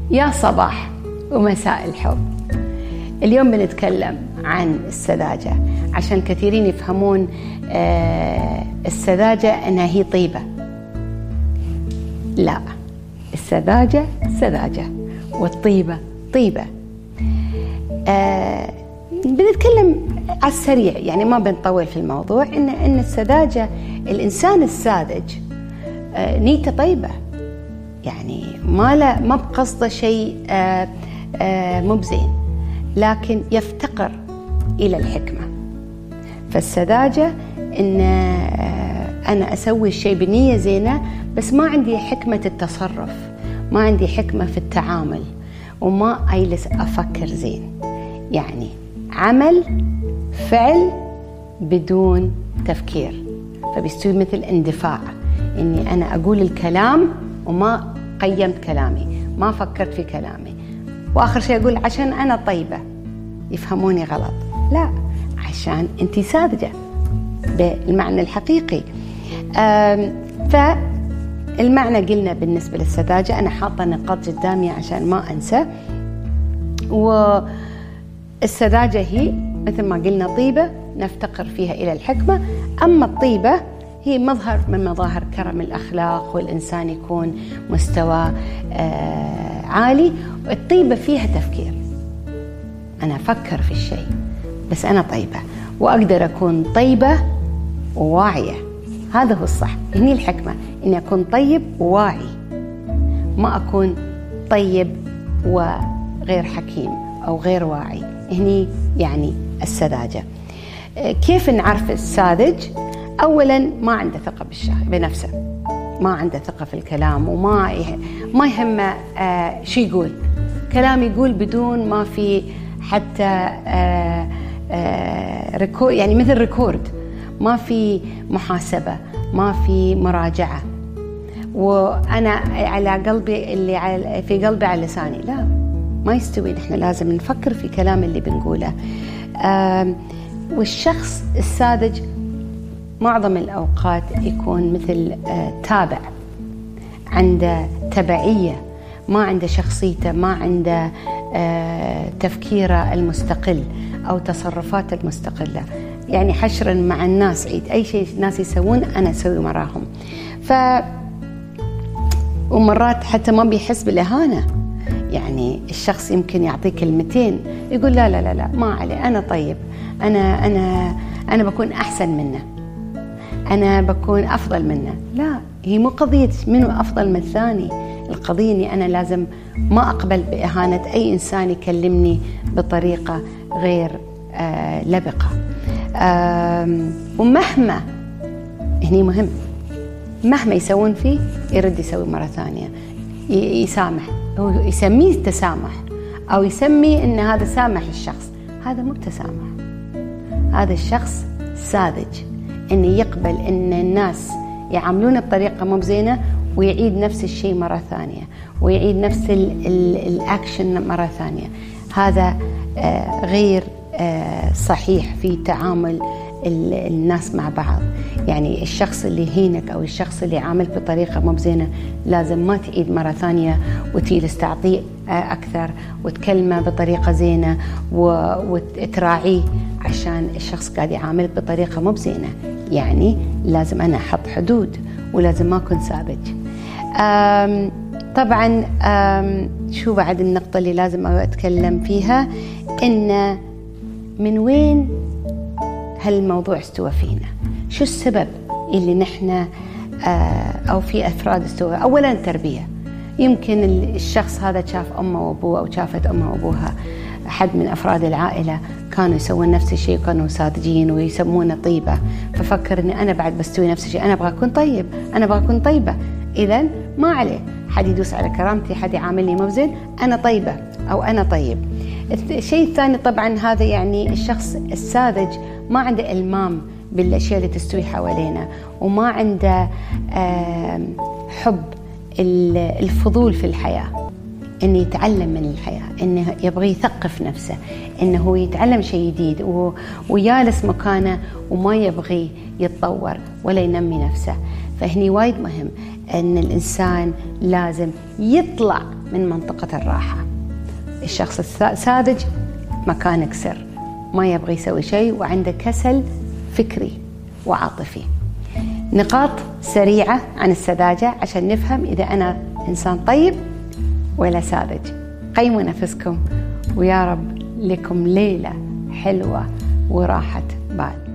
يا صباح ومساء الحب. اليوم بنتكلم عن السذاجة، عشان كثيرين يفهمون السذاجة أنها هي طيبة. لا، السذاجة سذاجة والطيبة طيبة. بنتكلم على السريع، يعني ما بنطول في الموضوع. إن السذاجة، الإنسان الساذج نيته طيبة، يعني ما بقصده شيء مو بزين، لكن يفتقر إلى الحكمة. فالسذاجة إن أنا أسوي الشيء بنية زينة، بس ما عندي حكمة التصرف، ما عندي حكمة في التعامل، وما أجلس أفكر زين. يعني عمل فعل بدون تفكير، فبيستوي مثل اندفاع، إني أنا أقول الكلام وما قيمت كلامي، ما فكرت في كلامي، وآخر شيء أقول عشان أنا طيبة. يفهموني غلط، لا، عشان أنتي ساذجة بالمعنى الحقيقي. فالمعنى قلنا بالنسبة للسذاجة، أنا حاطة نقاط قدامي عشان ما أنسى. والسذاجة هي مثل ما قلنا طيبة نفتقر فيها إلى الحكمة. أما الطيبة هي مظهر من مظاهر كرم الأخلاق، والإنسان يكون مستوى عالي. الطيبة فيها تفكير، أنا أفكر في الشيء، بس أنا طيبة، وأقدر أكون طيبة وواعية. هذا هو الصح، هني الحكمة، إني أكون طيب وواعي، ما أكون طيب وغير حكيم أو غير واعي. هني يعني السذاجة. كيف نعرف الساذج؟ أولاً ما عنده ثقة بنفسه، ما عنده ثقة في الكلام، وما يهمه شو يقول. كلام يقول بدون ما في حتى ريكورد، يعني مثل ريكورد، ما في محاسبة، ما في مراجعة. وأنا على قلبي اللي في قلبي على لساني، لا، ما يستوي. نحن لازم نفكر في كلام اللي بنقوله. والشخص الساذج معظم الأوقات يكون مثل تابع، عنده تبعية، ما عنده شخصيته، ما عنده تفكيره المستقل أو تصرفاته المستقلة. يعني حشرا مع الناس، أي شيء الناس يسوون أنا أسوي مراهم. ومرات حتى ما بيحس بالإهانة. يعني الشخص يمكن يعطيك كلمتين يقول لا لا لا لا، ما عليه، أنا طيب، أنا بكون أحسن منه، أنا بكون أفضل منه. لا، هي مو قضية منو أفضل من الثاني، القضية أني أنا لازم ما أقبل بإهانة أي إنسان يكلمني بطريقة غير لبقة. ومهما، هني مهم، مهما يسوون فيه يرد يسوي مرة ثانية، يسامح، هو يسميه التسامح، أو يسمي أن هذا سامح الشخص. هذا مو تسامح، هذا الشخص ساذج، أنه يقبل أن الناس يعاملونه بطريقة مو زينة ويعيد نفس الشيء مرة ثانية، ويعيد نفس الأكشن مرة ثانية. هذا غير صحيح في تعامل الناس مع بعض. يعني الشخص اللي يهينك أو الشخص اللي يعاملك بطريقة مو زينة لازم ما تعيد مرة ثانية وتجلس تعطيه أكثر وتكلمه بطريقة زينة وتراعيه، عشان الشخص قاعد يعاملك بطريقة مو زينة. يعني لازم أنا أحط حدود، ولازم ما أكون ساذج. طبعا شو بعد النقطة اللي لازم أتكلم فيها؟ إن من وين هالموضوع استوى فينا؟ شو السبب اللي نحن أو في أفراد استوى؟ أولا التربية. يمكن الشخص هذا شاف أمه وأبوه، أو شافت أمه وأبوها، أحد من أفراد العائلة كانوا يسوون نفس الشيء، كانوا ساذجين ويسمونه طيبة، ففكر إني أنا بعد بستوي نفس الشيء، أنا أبغى أكون طيب، أنا أبغى أكون طيبة. إذن ما عليه حد يدوس على كرامتي، حد يعاملني مو زين، أنا طيبة أو أنا طيب. الشيء الثاني طبعا هذا يعني الشخص الساذج ما عنده إلمام بالأشياء اللي تستوي حوالينا، وما عنده حب الفضول في الحياة، إنه يتعلم من الحياة، إنه يبغى يثقف نفسه، إنه هو يتعلم شيء جديد ويالس مكانه، وما يبغي يتطور ولا ينمي نفسه. فهني وايد مهم أن الإنسان لازم يطلع من منطقة الراحة. الشخص الساذج مكانك سر، ما يبغى يسوي شيء وعنده كسل فكري وعاطفي. نقاط سريعة عن السذاجة عشان نفهم إذا أنا إنسان طيب ولا ساذج. قيموا نفسكم، ويا رب لكم ليلة حلوة وراحة بال.